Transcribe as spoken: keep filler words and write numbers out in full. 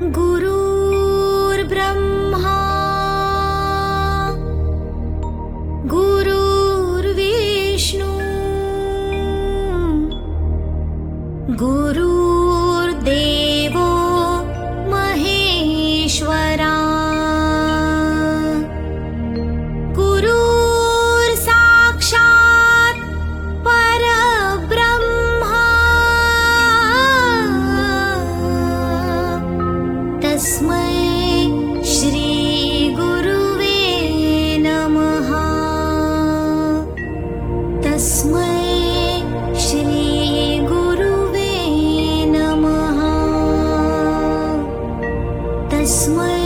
गुरुर्ब्रह्मा गुरुर्विष्णु गुरुर्देवो महेश्वरा गुरुर्साक्षात् परब्रह्मा तस्मै श्री गुरुवे नमः। तस्मै श्री गुरुवे नमः। तस्मै